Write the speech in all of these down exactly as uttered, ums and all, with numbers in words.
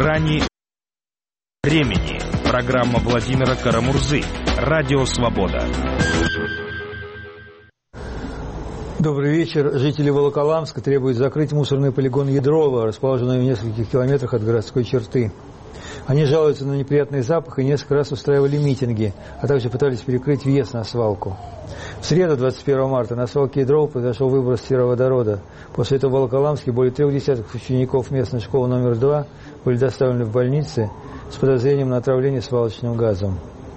Грани времени. Программа Владимира Карамурзы. Радио Свобода. Добрый вечер. Жители Волоколамска требуют закрыть мусорный полигон Ядрова, расположенный в нескольких километрах от городской черты. Они жалуются на неприятный запах и несколько раз устраивали митинги, а также пытались перекрыть въезд на свалку. В среду, двадцать первого марта, на свалке Ядрова произошел выброс сероводорода. После этого в Волоколамске более трех десятков учеников местной школы номер два были доставлены в больницы с подозрением на отравление свалочным газом.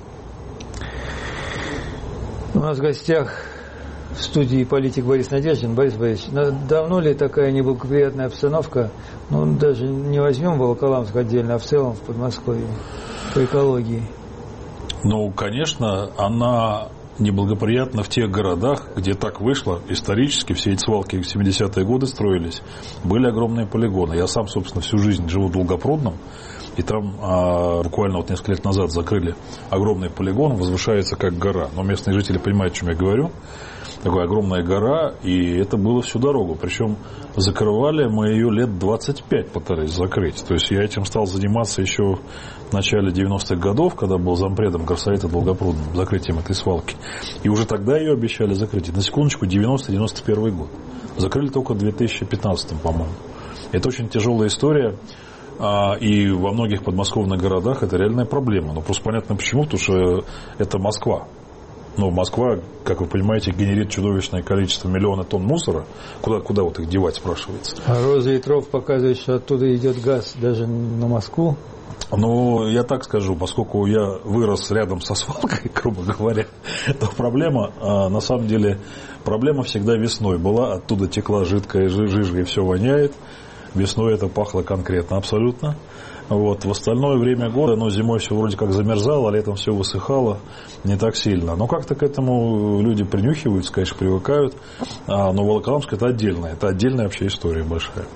У нас в гостях в студии политик Борис Надеждин. Борис Борисович, давно ли такая неблагоприятная обстановка, ну, даже не возьмем Волоколамск отдельно, а в целом в Подмосковье по экологии? Ну, конечно, она неблагоприятна в тех городах, где так вышло исторически. Все эти свалки в семидесятые годы строились, были огромные полигоны. Я сам, собственно, всю жизнь живу в Долгопрудном, и там а, буквально вот несколько лет назад закрыли огромный полигон, возвышается как гора. Но местные жители понимают, о чем я говорю. Такая огромная гора, и это было всю дорогу. Причем закрывали мы ее лет двадцать пять пытались закрыть. То есть я этим стал заниматься еще в начале девяностых годов, когда был зампредом горсовета Долгопрудным, закрытием этой свалки. И уже тогда ее обещали закрыть. И на секундочку, девяностый девяносто первый год. Закрыли только в две тысячи пятнадцатом, по-моему. Это очень тяжелая история. И во многих подмосковных городах это реальная проблема. Но просто понятно почему, потому что это Москва. Но Москва, как вы понимаете, генерит чудовищное количество, миллиона тонн мусора. Куда, куда вот их девать, спрашивается? А Роза Ветров показывает, что оттуда идет газ даже на Москву. Ну, я так скажу, поскольку я вырос рядом со свалкой, грубо говоря, то проблема, на самом деле, проблема всегда весной была. Оттуда текла жидкая жижа и все воняет. Весной это пахло конкретно абсолютно. Вот. В остальное время года, ну, зимой все вроде как замерзало, а летом все высыхало не так сильно. Но как-то к этому люди принюхиваются, конечно, привыкают. А, но Волоколамск это отдельно, это отдельная вообще история большая.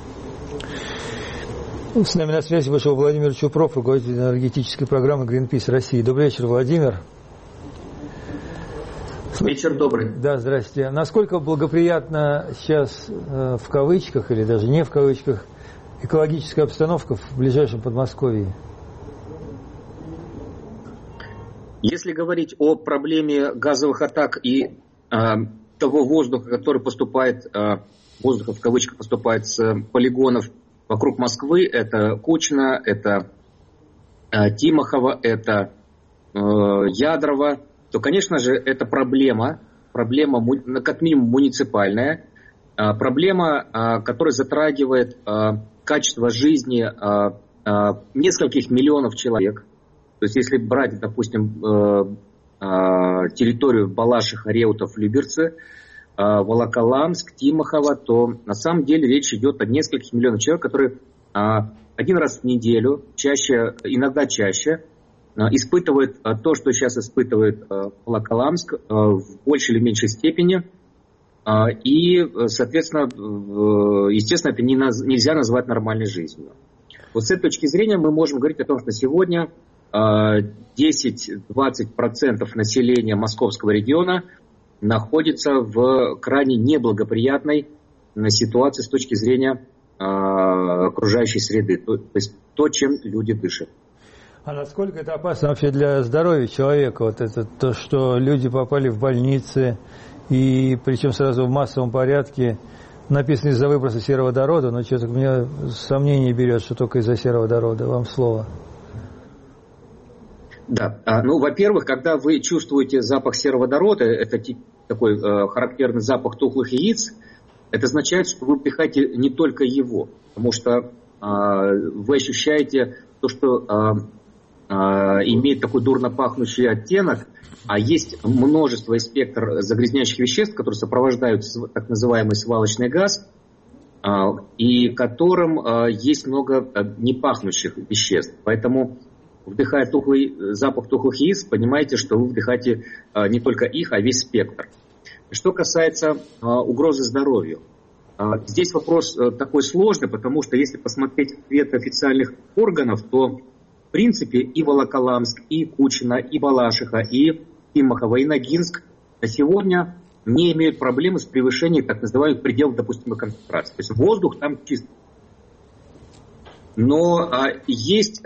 С нами на связи вышел Владимир Чупров, руководитель энергетической программы Greenpeace России. Добрый вечер, Владимир. Вечер добрый. Да, здрасте. Насколько благоприятна сейчас, э, в кавычках, или даже не в кавычках, экологическая обстановка в ближайшем Подмосковье? Если говорить о проблеме газовых атак и э, того воздуха, который поступает, э, воздуха в кавычках поступает с полигонов вокруг Москвы, это Кучина, это э, Тимохово, это э, Ядрово, то, конечно же, это проблема, проблема как минимум муниципальная, э, проблема, э, которая затрагивает э, качество жизни э, э, нескольких миллионов человек. То есть, если брать, допустим, э, э, территорию Балашиха, Реутов, Люберцы, э, Волоколамск, Тимохово, то на самом деле речь идет о нескольких миллионах человек, которые э, один раз в неделю, чаще, иногда чаще, э, испытывают э, то, что сейчас испытывает э, Волоколамск, э, в большей или меньшей степени. И, соответственно, естественно, это не наз... нельзя назвать нормальной жизнью. Вот с этой точки зрения мы можем говорить о том, что сегодня десять-двадцать процентов населения московского региона находится в крайне неблагоприятной ситуации с точки зрения окружающей среды, то есть то, чем люди дышат. А насколько это опасно вообще для здоровья человека? Вот это то, что люди попали в больницы, и причем сразу в массовом порядке, написано из-за выброса сероводорода, но что-то у меня сомнение берет, что только из-за сероводорода. Вам слово. Да, ну, во-первых, когда вы чувствуете запах сероводорода, это такой э, характерный запах тухлых яиц, это означает, что вы вдыхаете не только его, потому что э, вы ощущаете то, что э, э, имеет такой дурно пахнущий оттенок, а есть множество и спектр загрязняющих веществ, которые сопровождают так называемый свалочный газ, э, и которым э, есть много непахнущих веществ. Поэтому, вдыхая тухлый, запах тухлых яиц, понимаете, что вы вдыхаете э, не только их, а весь спектр. Что касается э, угрозы здоровью. Э, здесь вопрос э, такой сложный, потому что если посмотреть ответ официальных органов, то в принципе и Волоколамск, и Кучина, и Балашиха, и Тимохово, и Ногинск на сегодня не имеют проблемы с превышением так называемых пределов допустимой концентрации. То есть воздух там чист. Но есть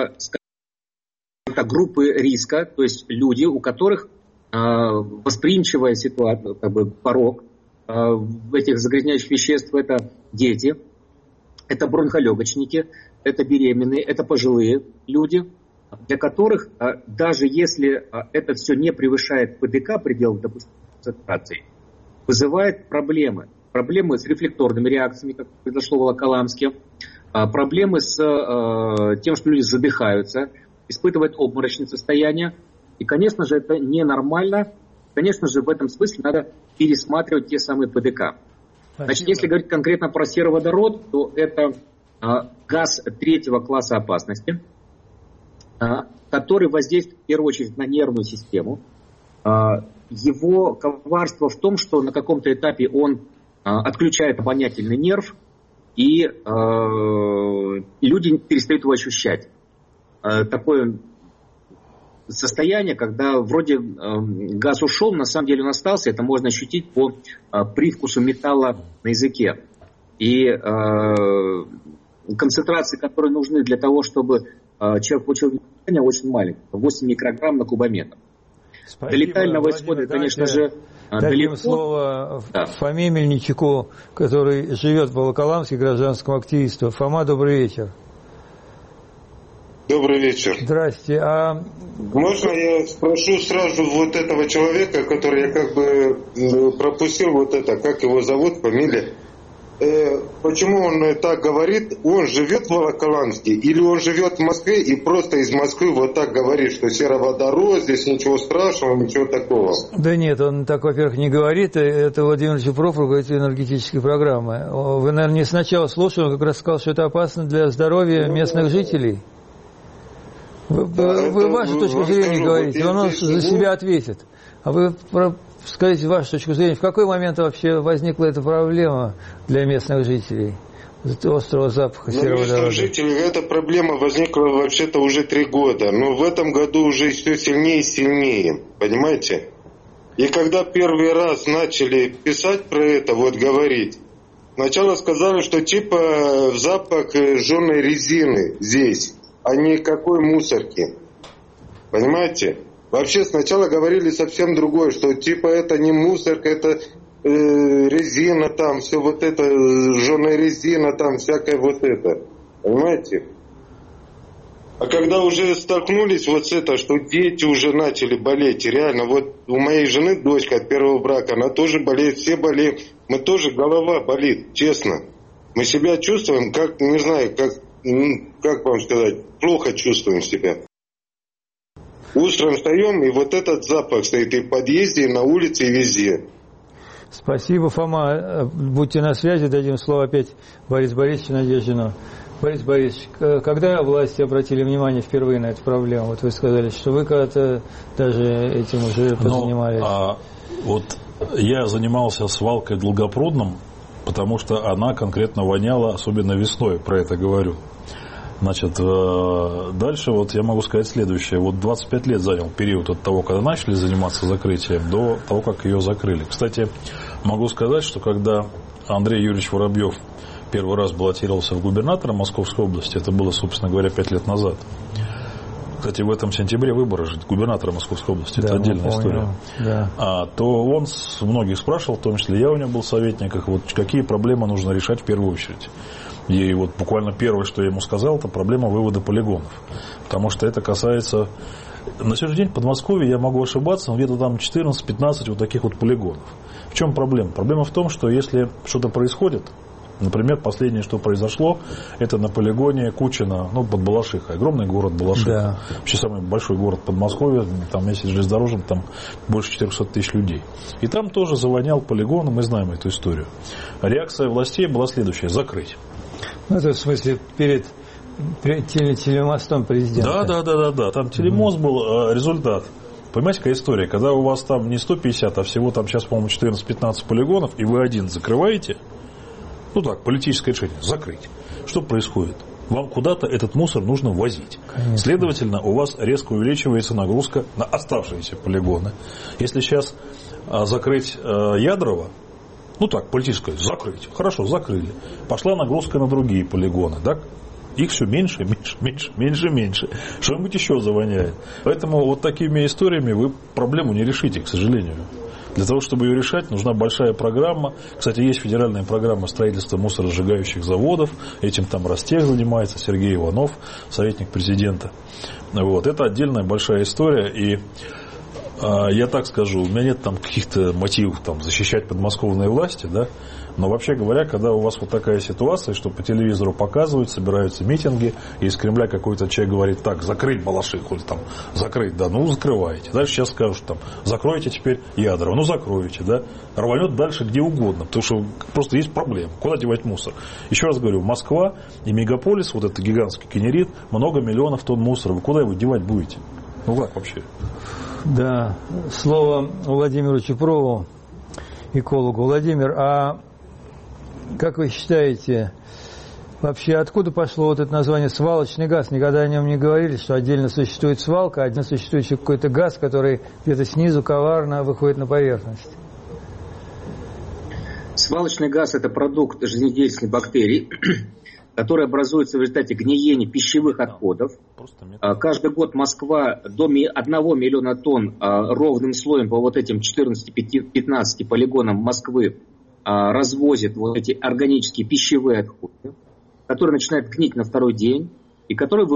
группы риска, то есть люди, у которых восприимчивая ситуация, как бы порог этих загрязняющих веществ, это дети, это бронхолегочники, это беременные, это пожилые люди, для которых даже если это все не превышает ПДК, предел допустимой концентрации, вызывает проблемы. Проблемы с рефлекторными реакциями, как произошло в Волоколамске, проблемы с тем, что люди задыхаются, испытывают обморочное состояние. И, конечно же, это ненормально. Конечно же, в этом смысле надо пересматривать те самые ПДК. Значит, если говорить конкретно про сероводород, то это а, газ третьего класса опасности, а, который воздействует в первую очередь на нервную систему. А, его коварство в том, что на каком-то этапе он а, отключает обонятельный нерв, и а, люди перестают его ощущать. А, такое состояние, когда вроде э, газ ушел, на самом деле он остался, это можно ощутить по э, привкусу металла на языке. И э, концентрации, которые нужны для того, чтобы э, человек получил дыхание, очень маленькие, восемь микрограмм на кубометр. До летального исхода, конечно же, далеко. Слово да. Фоме Мельничуку, который живет в Волоколамске, гражданскому активисту. Фома, добрый вечер. Добрый вечер. Здрасте. А... Можно я спрошу сразу вот этого человека, который я как бы пропустил, вот это, как его зовут, фамилия? Э, почему он так говорит? Он живет в Волоколамске или он живет в Москве и просто из Москвы вот так говорит, что сероводород, здесь ничего страшного, ничего такого? Да нет, он так, во-первых, не говорит. Это Владимир Чупров, руководитель энергетической программы. Вы, наверное, не сначала слушали, он как раз сказал, что это опасно для здоровья местных жителей. Вы, да, вы вашу точку зрения говорите, вот он за себя ответит. А вы про, скажите вашу точку зрения, в какой момент вообще возникла эта проблема для местных жителей? Острого запаха сероводорода. Для местных жителей эта проблема возникла вообще-то уже три года. Но в этом году уже все сильнее и сильнее. Понимаете? И когда первый раз начали писать про это, вот говорить, сначала сказали, что типа запах жженой резины здесь, а никакой мусорки. Понимаете? Вообще сначала говорили совсем другое, что типа это не мусорка, это э, резина там, все вот это, жженая резина там, всякое вот это. Понимаете? А когда уже столкнулись вот с это, что дети уже начали болеть, реально, вот у моей жены дочка от первого брака, она тоже болеет, все болеют, мы тоже, голова болит, честно. Мы себя чувствуем, как, не знаю, как, как вам сказать, плохо чувствуем себя. Утром встаем, и вот этот запах стоит и в подъезде, и на улице, и везде. Спасибо, Фома. Будьте на связи, дадим слово опять Борису Борисовичу Надеждину. Борис Борисович, когда власти обратили внимание впервые на эту проблему? Вот вы сказали, что вы когда-то даже этим уже позанимались. Ну, а вот я занимался свалкой Долгопрудном, потому что она конкретно воняла, особенно весной, про это говорю. Значит, дальше вот я могу сказать следующее. Вот двадцать пять лет занял период от того, когда начали заниматься закрытием, до того, как ее закрыли. Кстати, могу сказать, что когда Андрей Юрьевич Воробьев первый раз баллотировался в губернатора Московской области, это было, собственно говоря, пять лет назад. Кстати, в этом сентябре выборы же губернатора Московской области, да, это отдельная история. Да. А, то он многих спрашивал, в том числе я у него был в советниках, вот какие проблемы нужно решать в первую очередь. И вот буквально первое, что я ему сказал, это проблема вывода полигонов. Потому что это касается... На сегодняшний день в Подмосковье, я могу ошибаться, но где-то там четырнадцать-пятнадцать вот таких вот полигонов. В чем проблема? Проблема в том, что если что-то происходит, например, последнее, что произошло, это на полигоне Кучина, ну, под Балашихой, огромный город Балашиха. Да. Вообще самый большой город Подмосковья, там вместе с железнодорожным, там больше четырехсот тысяч людей. И там тоже завонял полигон, мы знаем эту историю. Реакция властей была следующая: закрыть. Ну, это в смысле перед, перед телемостом президента. Да, да, да, да, да. Там телемост был, результат. Понимаете, какая история? Когда у вас там не сто пятьдесят, а всего там сейчас, по-моему, четырнадцать-пятнадцать полигонов, и вы один закрываете, ну так, политическое решение, закрыть. Что происходит? Вам куда-то этот мусор нужно возить. Конечно. Следовательно, у вас резко увеличивается нагрузка на оставшиеся полигоны. Если сейчас а, закрыть а, Ядрово, ну так, политическое, закрыть. Хорошо, закрыли. Пошла нагрузка на другие полигоны, да? Их все меньше, меньше, меньше, меньше, меньше. Что-нибудь еще завоняет. Поэтому вот такими историями вы проблему не решите, к сожалению. Для того, чтобы ее решать, нужна большая программа. Кстати, есть федеральная программа строительства мусоросжигающих заводов. Этим там Ростех занимается, Сергей Иванов, советник президента. Вот. Это отдельная большая история. И а, я так скажу, у меня нет там каких-то мотивов там, защищать подмосковные власти, да? Но вообще говоря, когда у вас вот такая ситуация, что по телевизору показывают, собираются митинги, и из Кремля какой-то человек говорит, так, закрыть Балашиху, или там, закрыть, да, ну, закрываете. Дальше сейчас скажут, там, закройте теперь Ядрово, ну, закроете, да. Рванет дальше где угодно, потому что просто есть проблема, куда девать мусор. Еще раз говорю, Москва и мегаполис, вот этот гигантский кенерит, много миллионов тонн мусора, вы куда его девать будете? Ну, как вообще? Да, слово Владимиру Чупрову, экологу. Владимир, а как вы считаете, вообще откуда пошло вот это название свалочный газ? Никогда о нем не говорили, что отдельно существует свалка, а отдельно существует еще какой-то газ, который где-то снизу коварно выходит на поверхность. Свалочный газ – это продукт жизнедеятельности бактерий, который образуется в результате гниения пищевых отходов. Каждый год Москва до одного миллиона тонн ровным слоем по вот этим четырнадцати-пятнадцати полигонам Москвы развозит вот эти органические пищевые отходы, которые начинают гнить на второй день, и которые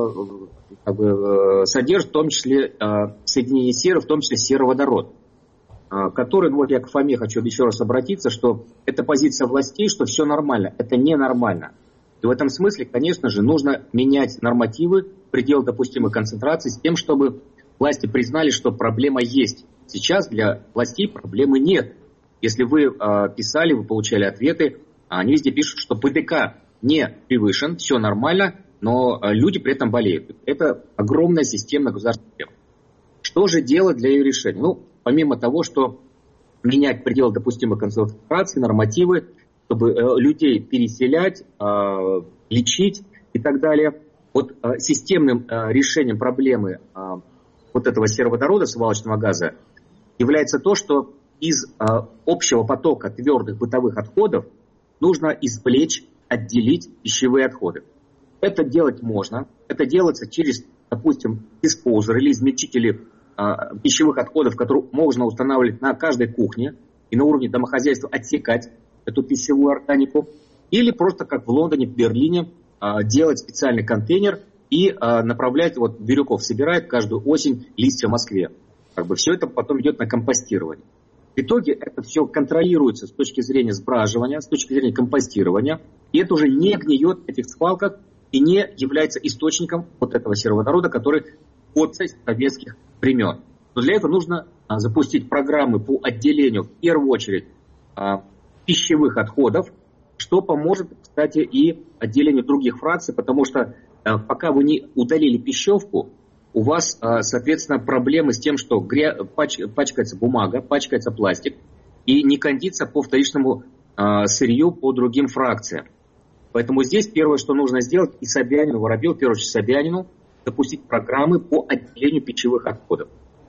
как бы, содержат в том числе соединение серы, в том числе сероводород, который, вот я к Фоме хочу еще раз обратиться, что это позиция властей, что все нормально, это ненормально. И в этом смысле, конечно же, нужно менять нормативы, предел допустимой концентрации, с тем, чтобы власти признали, что проблема есть. Сейчас для властей проблемы нет. Если вы э, писали, вы получали ответы, они везде пишут, что ПДК не превышен, все нормально, но э, люди при этом болеют. Это огромная системная государственная проблема. Что же делать для ее решения? Ну, помимо того, что менять пределы допустимой концентрации, нормативы, чтобы э, людей переселять, э, лечить и так далее. Вот э, системным э, решением проблемы э, вот этого сероводорода, свалочного газа, является то, что из э, общего потока твердых бытовых отходов нужно извлечь, отделить пищевые отходы. Это делать можно. Это делается через, допустим, диспозер или измельчители э, пищевых отходов, которые можно устанавливать на каждой кухне и на уровне домохозяйства отсекать эту пищевую органику. Или просто, как в Лондоне, в Берлине, э, делать специальный контейнер и э, направлять, вот Бирюков собирает каждую осень листья в Москве. Как бы все это потом идет на компостирование. В итоге это все контролируется с точки зрения сбраживания, с точки зрения компостирования. И это уже не гниет в этих свалках и не является источником вот этого сероводорода, который от советских времен. Но для этого нужно а, запустить программы по отделению, в первую очередь, а, пищевых отходов, что поможет, кстати, и отделению других фракций, потому что а, пока вы не удалили пищевку, у вас, соответственно, проблемы с тем, что пачкается бумага, пачкается пластик и не кондится по вторичному сырью по другим фракциям. Поэтому здесь первое, что нужно сделать, и Собянину, Воробьеву, в первую очередь Собянину, запустить программы по отделению пищевых отходов.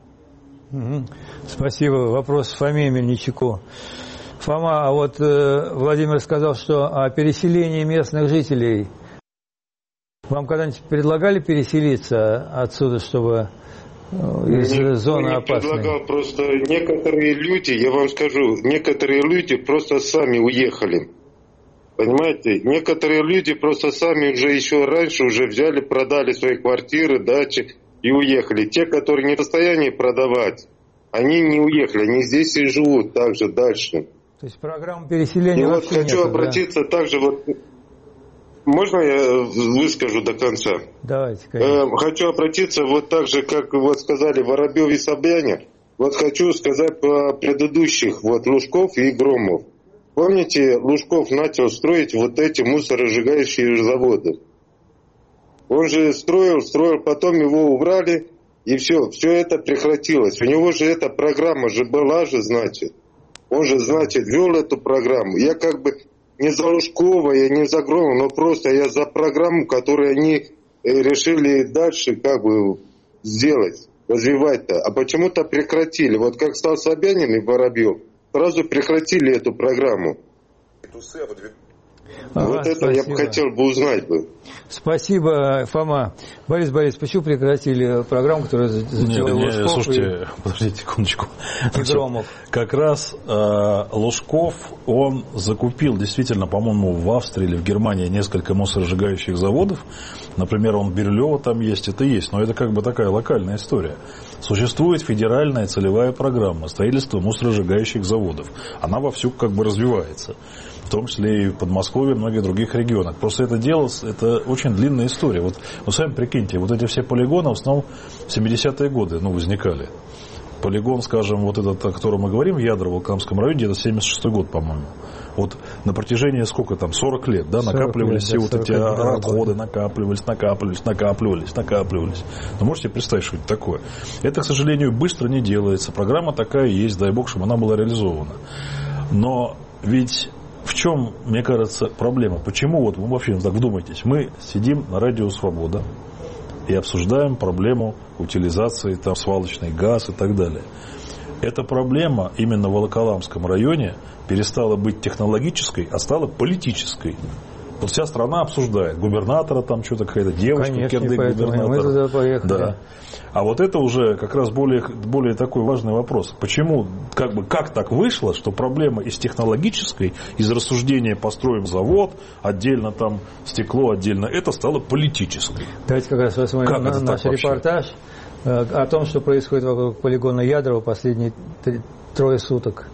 Угу. Спасибо. Вопрос Фоме Мельничуку. Фома, а вот э, Владимир сказал, что о переселении местных жителей. Вам когда-нибудь предлагали переселиться отсюда, чтобы из Никто зоны не опасной? Предлагал, просто некоторые люди, я вам скажу, некоторые люди просто сами уехали. Понимаете? Некоторые люди просто сами уже еще раньше уже взяли, продали свои квартиры, дачи и уехали. Те, которые не в состоянии продавать, они не уехали, они здесь и живут также дальше. То есть программа переселения и вообще вот хочу нету, обратиться да? также вот... Можно я выскажу до конца? Давайте, конечно. Хочу обратиться вот так же, как вот сказали Воробьев и Собянин. Вот хочу сказать про предыдущих, вот Лужков и Громов. Помните, Лужков начал строить вот эти мусоросжигающие заводы. Он же строил, строил, потом его убрали, и все, все это прекратилось. У него же эта программа же была же, значит. Он же, значит, вел эту программу. Я как бы... Не за Лужкова, я не за Громова, но просто я за программу, которую они решили дальше как бы сделать, развивать-то. А почему-то прекратили. Вот как стал Собянин и Воробьев, сразу прекратили эту программу. Ага, вот это спасибо. я бы хотел бы узнать бы. Спасибо, Фома. Борис Борисович, почему прекратили программу, которая затеяла Лужков? Слушайте, и... подождите секундочку. И Громов. Как раз э, Лужков, он закупил действительно, по-моему, в Австрии или в Германии несколько мусоросжигающих заводов. Например, он Бирюлево там есть, это есть. Но это как бы такая локальная история. Существует федеральная целевая программа строительства мусоросжигающих заводов. Она вовсю как бы развивается. В том числе и в Подмосковье, и многих других регионах. Просто это дело, это очень длинная история. Вот вы сами прикиньте, вот эти все полигоны в основном в семидесятые годы ну, возникали. Полигон, скажем, вот этот, о котором мы говорим, в Ядрово, в Волоколамском районе, где-то семьдесят шестой год, по-моему. Вот на протяжении сколько там, сорок лет, да, накапливались все вот эти отходы, накапливались, накапливались, накапливались, накапливались. Вы можете представить, что это такое? Это, к сожалению, быстро не делается. Программа такая есть, дай бог, чтобы она была реализована. Но ведь в чем, мне кажется, проблема? Почему, вот вы вообще так вдумайтесь, мы сидим на радио «Свобода» и обсуждаем проблему утилизации, там, свалочный газ и так далее. Эта проблема именно в Волоколамском районе перестала быть технологической, а стала политической. Вот вся страна обсуждает. Губернатора там что-то какая-то девочка, кирдык-губернатор. Мы туда поехали. Да. А вот это уже как раз более, более такой важный вопрос. Почему, как бы, как так вышло, что проблема из технологической, из рассуждения построим завод, отдельно там стекло, отдельно это стало политической. Давайте как раз посмотрим на наш репортаж о том, что происходит вокруг полигона Ядрово последние три, трое суток.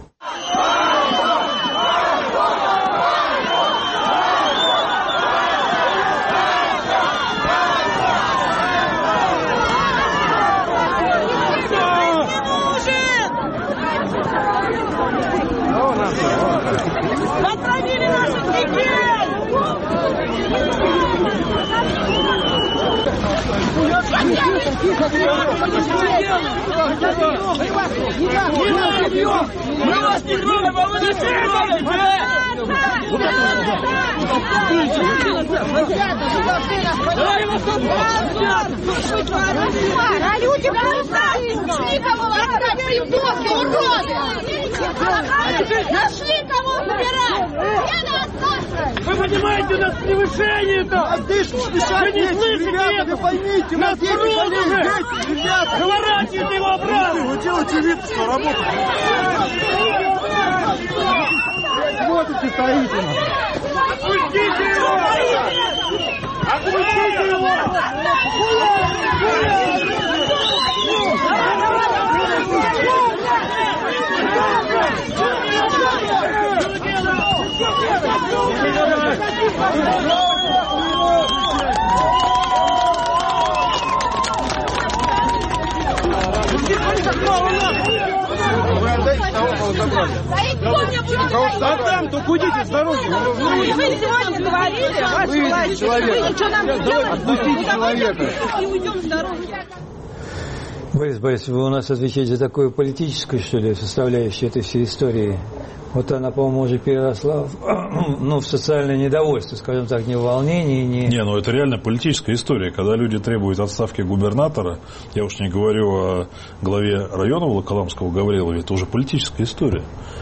Мы вас не трогаем, а вы нас не трогаете! А люди просто нашли кого ласкать, придурки, уроды! Нашли кого убирать! Вы понимаете, у нас превышение-то! Вы не слышите это? Поймите, нас пруд уже! Выворачивайте его обратно! Вы делаете вид, что работает! Смотрите, стоите! Отпустите его! Отпустите его! Вы отдайте того, кого забрали. Отдам, только уйдите с дороги. Вы сегодня говорили, ваше власть, вы ничего нам не делаете. Отпустите человека. И уйдем с дороги. Борис Борисович, вы у нас отвечаете за такую политическую, что ли, составляющую этой всей истории. Вот она, по-моему, уже переросла в, ну, в социальное недовольство, скажем так, не в волнении, не... Не, ну это реально политическая история. Когда люди требуют отставки губернатора, я уж не говорю о главе района Волоколамского Гаврилове, это уже политическая история.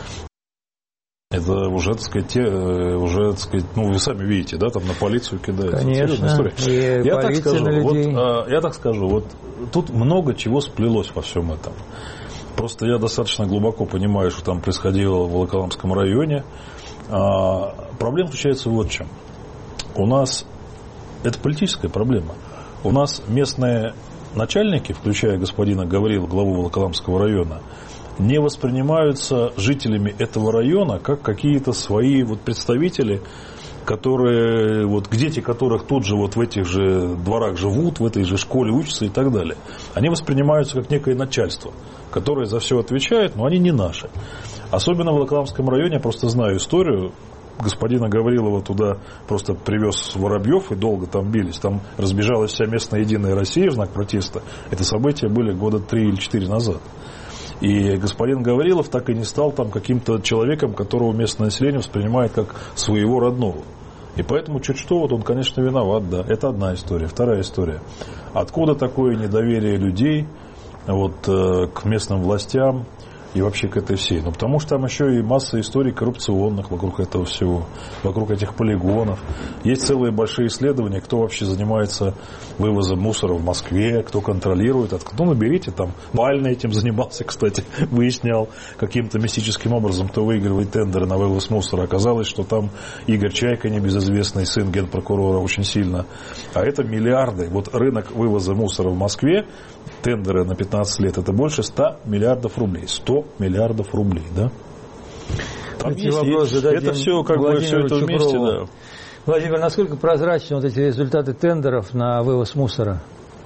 Это уже, так сказать, те, уже, так сказать, ну, вы сами видите, да, там на полицию кидается. Конечно, история. Я так скажу, вот, людей. я так скажу, вот тут много чего сплелось во всем этом. Просто я достаточно глубоко понимаю, что там происходило в Волоколамском районе. А, проблема заключается вот в чем. У нас, это политическая проблема, у нас местные начальники, включая господина Гаврила, главу Волоколамского района, не воспринимаются жителями этого района как какие-то свои вот представители, которые, вот, дети которых тут же вот в этих же дворах живут, в этой же школе учатся и так далее. Они воспринимаются как некое начальство, которое за все отвечает, но они не наши. Особенно в Волоколамском районе, я просто знаю историю, господина Гаврилова туда просто привез Воробьев и долго там бились. Там разбежалась вся местная Единая Россия в знак протеста. Это события были года три или четыре назад. И господин Гаврилов так и не стал там каким-то человеком, которого местное население воспринимает как своего родного. И поэтому чуть что, вот он, конечно, виноват, да. Это одна история. Вторая история. Откуда такое недоверие людей вот, к местным властям? и вообще к этой всей. Но потому что там еще и масса историй коррупционных вокруг этого всего, вокруг этих полигонов. Есть целые большие исследования, кто вообще занимается вывозом мусора в Москве, кто контролирует. Ну, наберите там. Бально этим занимался, кстати, выяснял каким-то мистическим образом, кто выигрывает тендеры на вывоз мусора. Оказалось, что там Игорь Чайка, небезызвестный сын генпрокурора, очень сильно. А это миллиарды. Вот рынок вывоза мусора в Москве, тендеры на пятнадцать лет, это больше ста миллиардов рублей. сто миллиардов рублей, да? Там эти есть, вопросы есть. Это все как бы все это вместе, да. Владимир, насколько прозрачны вот эти результаты тендеров на вывоз мусора?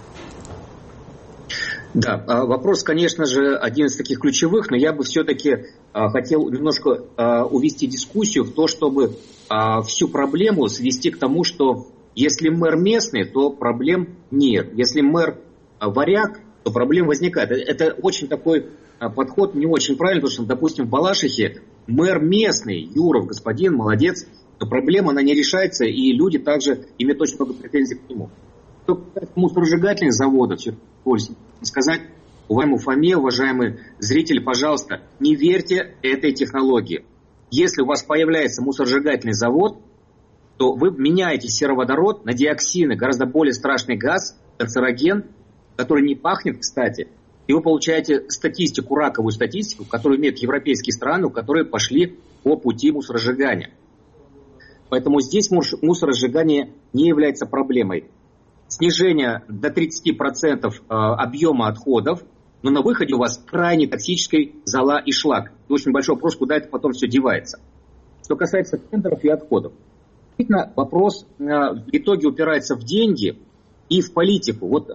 Да, вопрос, конечно же, один из таких ключевых, но я бы все-таки хотел немножко увести дискуссию в то, чтобы всю проблему свести к тому, что если мэр местный, то проблем нет. Если мэр варяг, то проблем возникает. Это очень такой подход не очень правильный, потому что, допустим, в Балашихе мэр местный, Юров, господин, молодец, но проблема, она не решается, и люди также имеют очень много претензий к нему. Что касается мусоросжигательных заводов, сказать, уважаемый Фоме, уважаемые зрители, пожалуйста, не верьте этой технологии. Если у вас появляется мусоросжигательный завод, то вы меняете сероводород на диоксины, гораздо более страшный газ, канцероген, который не пахнет, кстати, и вы получаете статистику, раковую статистику, которую имеют европейские страны, которые пошли по пути мусоросжигания. Поэтому здесь мусоросжигание не является проблемой. Снижение до тридцати процентов объема отходов, но на выходе у вас крайне токсическая зола и шлак. И очень большой вопрос, куда это потом все девается. Что касается тендеров и отходов. Действительно, вопрос в итоге упирается в деньги и в политику. Вот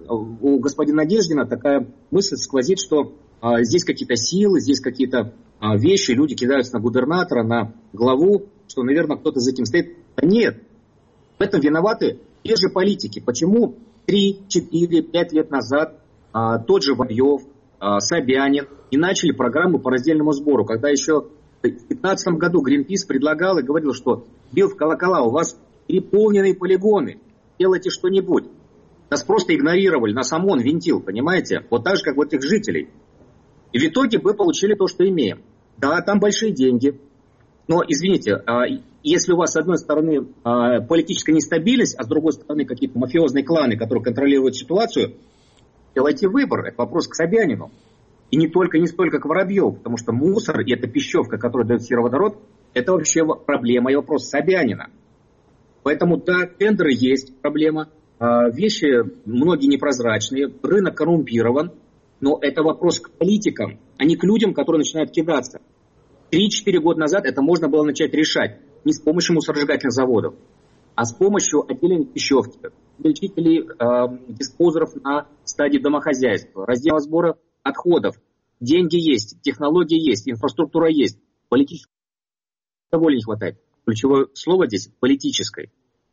у господина Надеждина такая мысль сквозит, что здесь какие-то силы, здесь какие-то вещи, люди кидаются на губернатора, на главу, что, наверное, кто-то за этим стоит. А нет, в этом виноваты те же политики. Почему три, четыре, пять лет назад а, тот же Воробьев, а, Собянин не начали программу по раздельному сбору, когда еще в две тысячи пятнадцатом году Greenpeace предлагал и говорил, что бил в колокола, у вас переполненные полигоны, делайте что-нибудь. Нас просто игнорировали, нас ОМОН винтил, понимаете? Вот так же, как вот этих жителей. И в итоге мы получили то, что имеем. Да, там большие деньги. Но, извините, если у вас, с одной стороны, политическая нестабильность, а с другой стороны, какие-то мафиозные кланы, которые контролируют ситуацию, делайте выбор. Это вопрос к Собянину. И не только, не столько к Воробьеву, потому что мусор и эта пищевка, которая дает сероводород, это вообще проблема и вопрос Собянина. Поэтому, да, тендеры есть проблема. Вещи многие непрозрачные, рынок коррумпирован, но это вопрос к политикам, а не к людям, которые начинают кидаться. Три-четыре года назад это можно было начать решать не с помощью мусоросжигательных заводов, а с помощью отделения пищевки, увеличителей э, диспозеров на стадии домохозяйства, раздела сбора отходов. Деньги есть, технологии есть, инфраструктура есть, политической воли не хватает. Ключевое слово здесь – политической.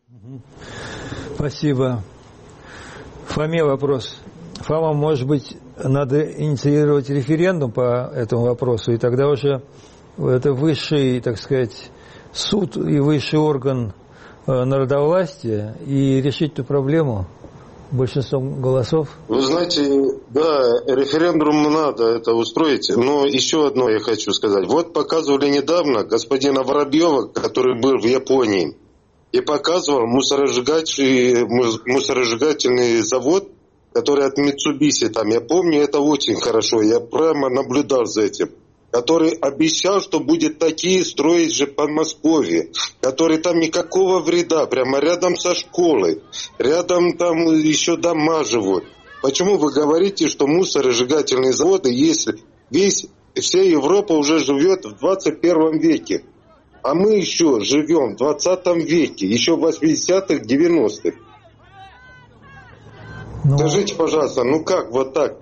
Спасибо. Фоме вопрос. Фома, может быть, надо инициировать референдум по этому вопросу, и тогда уже это высший, так сказать, суд и высший орган народовластия, и решить эту проблему большинством голосов? Вы знаете, да, референдум надо это устроить, но еще одно я хочу сказать. Вот показывали недавно господина Воробьева, который был в Японии, и показывал мусоросжигательный, мусоросжигательный завод, который от Mitsubishi там, я помню, это очень хорошо, я прямо наблюдал за этим, который обещал, что будет такие строить же по Москве, который там никакого вреда, прямо рядом со школой, рядом там еще дома живут. Почему вы говорите, что мусоросжигательные заводы, если весь, вся Европа уже живет в двадцать первом веке, а мы еще живем в двадцатом веке, еще в восьмидесятых, девяностых. Ну, скажите, пожалуйста, ну как вот так?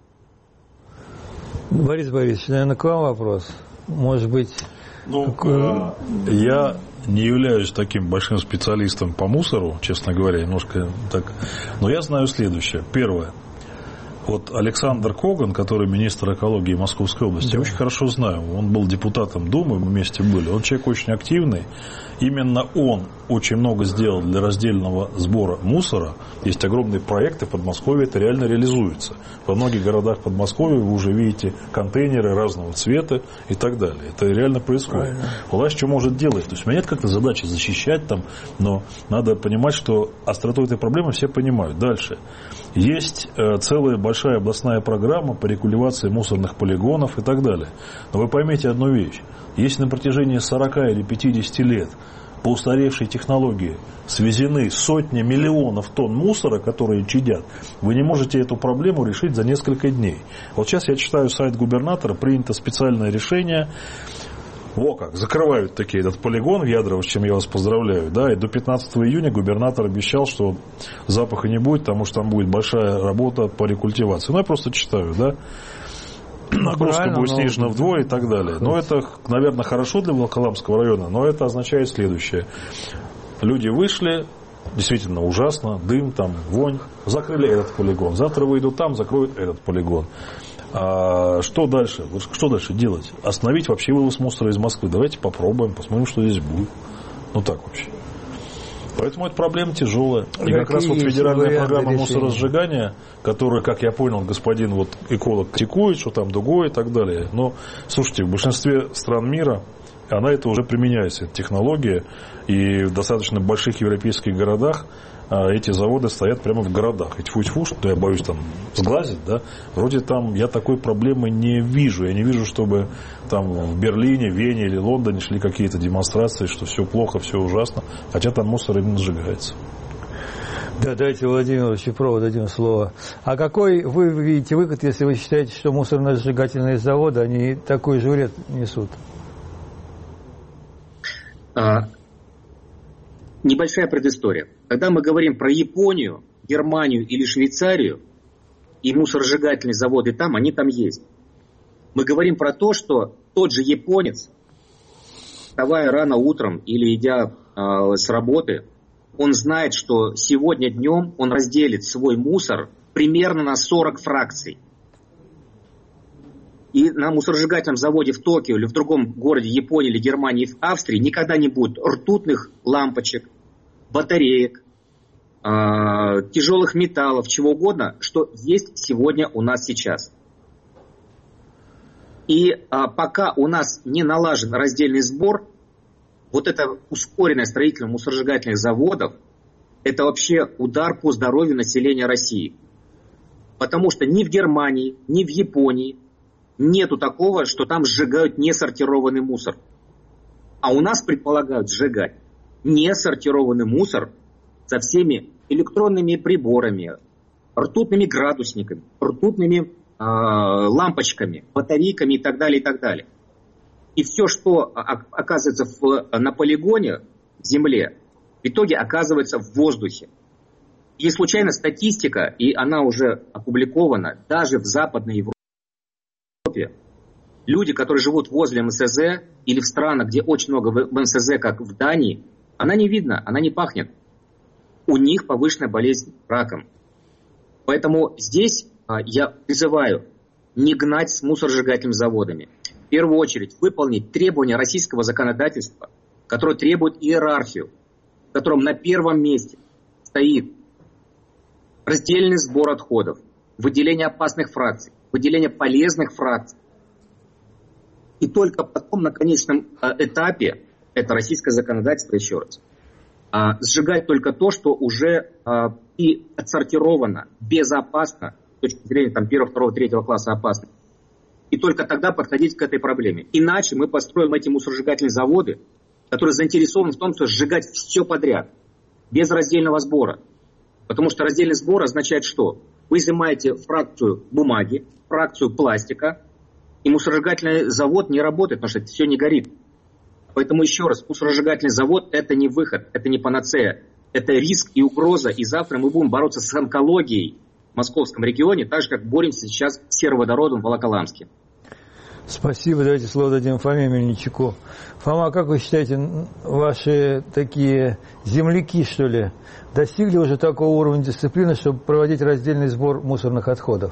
Борис Борисович, наверное, к вам вопрос. Может быть... Ну, какой... я не являюсь таким большим специалистом по мусору, честно говоря, немножко так. Но я знаю следующее. Первое. Вот Александр Коган, который министр экологии Московской области, да. Я очень хорошо знаю. Он был депутатом Думы, мы вместе были. Он человек очень активный. Именно он очень много сделал для раздельного сбора мусора. Есть огромные проекты в Подмосковье, это реально реализуется. Во многих городах Подмосковья вы уже видите контейнеры разного цвета и так далее. Это реально происходит. Правильно. Власть что может делать? То есть у меня нет как-то задачи защищать там, но надо понимать, что остроту этой проблемы все понимают. Дальше. Есть э, целая большая областная программа по регулировке мусорных полигонов и так далее. Но вы поймите одну вещь. Если на протяжении сорока или пятидесяти лет по устаревшей технологии свезены сотни миллионов тонн мусора, которые чадят, вы не можете эту проблему решить за несколько дней. Вот сейчас я читаю сайт губернатора, принято специальное решение. Во как, закрывают таки этот полигон в Ядрово, с чем я вас поздравляю, да, и до пятнадцатого июня губернатор обещал, что запаха не будет, потому что там будет большая работа по рекультивации. Ну, я просто читаю, да, нагрузка будет снижена но... вдвое и так далее. Но это, наверное, хорошо для Волоколамского района, но это означает следующее. Люди вышли, действительно ужасно, дым, там, вонь, закрыли этот полигон. Завтра выйдут там, закроют этот полигон. А что дальше? Что дальше делать? Остановить вообще вывоз мусора из Москвы. Давайте попробуем, посмотрим, что здесь будет. Ну так вообще. Поэтому эта проблема тяжелая. И как раз вот федеральная программа мусоросжигания, которая, как я понял, господин вот эколог критикует, что там дугой и так далее. Но, слушайте, в большинстве стран мира она это уже применяется, эта технология. И в достаточно больших европейских городах эти заводы стоят прямо в городах. И тьфу-тьфу, что я боюсь там сглазить, да, вроде там я такой проблемы не вижу. Я не вижу, чтобы там в Берлине, Вене или Лондоне шли какие-то демонстрации, что все плохо, все ужасно, хотя там мусор именно сжигается. Да, дайте Владимиру Чипрову дадим слово. А какой вы видите выход, если вы считаете, что мусорно-сжигательные заводы, они такой же вред несут? А, небольшая предыстория. Когда мы говорим про Японию, Германию или Швейцарию, и мусоросжигательные заводы там, они там есть. Мы говорим про то, что тот же японец, вставая рано утром или идя э, с работы, он знает, что сегодня днем он разделит свой мусор примерно на сорок фракций. И на мусоросжигательном заводе в Токио или в другом городе Японии или Германии, в Австрии никогда не будет ртутных лампочек, батареек, э, тяжелых металлов, чего угодно, что есть сегодня у нас сейчас. И э, пока у нас не налажен раздельный сбор, вот это ускоренное строительство мусоросжигательных заводов, это вообще удар по здоровью населения России. Потому что ни в Германии, ни в Японии нету такого, что там сжигают несортированный мусор. А у нас предполагают сжигать несортированный мусор со всеми электронными приборами, ртутными градусниками, ртутными э, лампочками, батарейками и так далее, и так далее. И все, что оказывается в, на полигоне, в земле, в итоге оказывается в воздухе. И случайно статистика, и она уже опубликована, даже в Западной Европе, люди, которые живут возле эм эс зэ или в странах, где очень много эм эс зэ, как в Дании, она не видна, она не пахнет. У них повышенная болезнь раком. Поэтому здесь а, я призываю не гнать с мусоросжигательными заводами. В первую очередь выполнить требования российского законодательства, которое требует иерархию, в котором на первом месте стоит раздельный сбор отходов, выделение опасных фракций, выделение полезных фракций. И только потом на конечном этапе, это российское законодательство, еще раз, сжигать только то, что уже и отсортировано, безопасно, с точки зрения там, первого, второго, третьего класса опасно. И только тогда подходить к этой проблеме. Иначе мы построим эти мусоросжигательные заводы, которые заинтересованы в том, что сжигать все подряд, без раздельного сбора. Потому что раздельный сбор означает что? Вы изымаете фракцию бумаги, фракцию пластика, и мусоросжигательный завод не работает, потому что это все не горит. Поэтому еще раз, мусоросжигательный завод – это не выход, это не панацея. Это риск и угроза. И завтра мы будем бороться с онкологией в московском регионе, так же, как боремся сейчас с сероводородом в Волоколамске. Спасибо. Давайте слово дадим Фоме Мельничуку. Фома, как вы считаете, ваши такие земляки, что ли, достигли уже такого уровня дисциплины, чтобы проводить раздельный сбор мусорных отходов?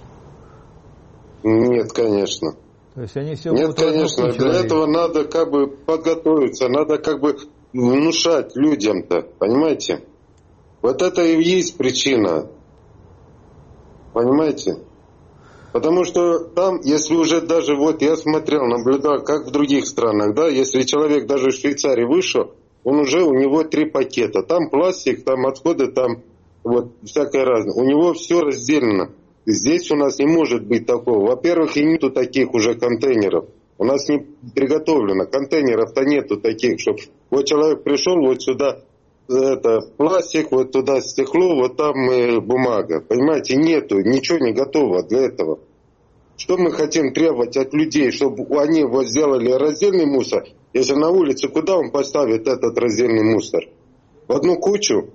Нет, конечно. То есть они все Нет, конечно. Для этого надо как бы подготовиться, надо как бы внушать людям-то, понимаете? Вот это и есть причина. Понимаете? Потому что там, если уже даже, вот я смотрел, наблюдал, как в других странах, да, если человек даже в Швейцарии вышел, он уже, у него три пакета. Там пластик, там отходы, там вот всякое разное. У него все разделено. Здесь у нас не может быть такого. Во-первых, и нету таких уже контейнеров. У нас не приготовлено. Контейнеров-то нету таких, чтобы вот человек пришел вот сюда, это пластик, вот туда стекло, вот там э, бумага. Понимаете, нету, ничего не готово для этого. Что мы хотим требовать от людей, чтобы они вот сделали раздельный мусор, если на улице, куда он поставит этот раздельный мусор? В одну кучу?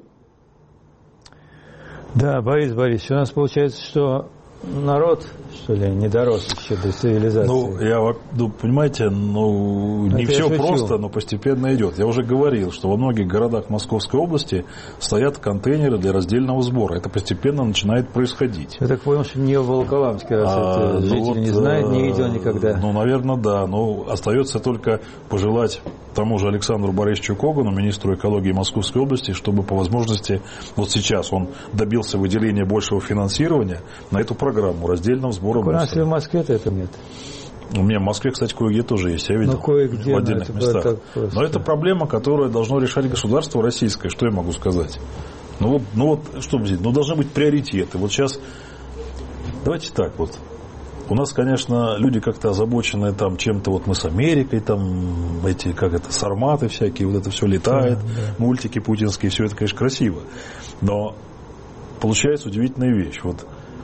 Да, Борис Борисович, у нас получается, что народ, что ли, не дорос еще до цивилизации. Ну, я, ну, понимаете, ну, не Это все просто, но постепенно идет. Я уже говорил, что во многих городах Московской области стоят контейнеры для раздельного сбора. Это постепенно начинает происходить. Я так понял, что не в Волоколамске, раз а, это жители ну, вот, не знают, не видел никогда. Ну, наверное, да. Но остается только пожелать тому же Александру Борисовичу Когану, министру экологии Московской области, чтобы по возможности, вот сейчас он добился выделения большего финансирования на эту программу раздельного сбора мусора. У нас и в Москве-то этого нет. У меня в Москве, кстати, кое-где тоже есть, я видел, ну, кое-где, в отдельных местах. Но это проблема, которую должно решать государство российское, что я могу сказать. Ну вот, ну вот что здесь, ну должны быть приоритеты. Вот сейчас, давайте так вот. У нас, конечно, люди как-то озабочены там чем-то, вот мы с Америкой, там эти, как это, сарматы всякие, вот это все летает, да, да. Мультики путинские, все это, конечно, красиво. Но получается удивительная вещь. Вот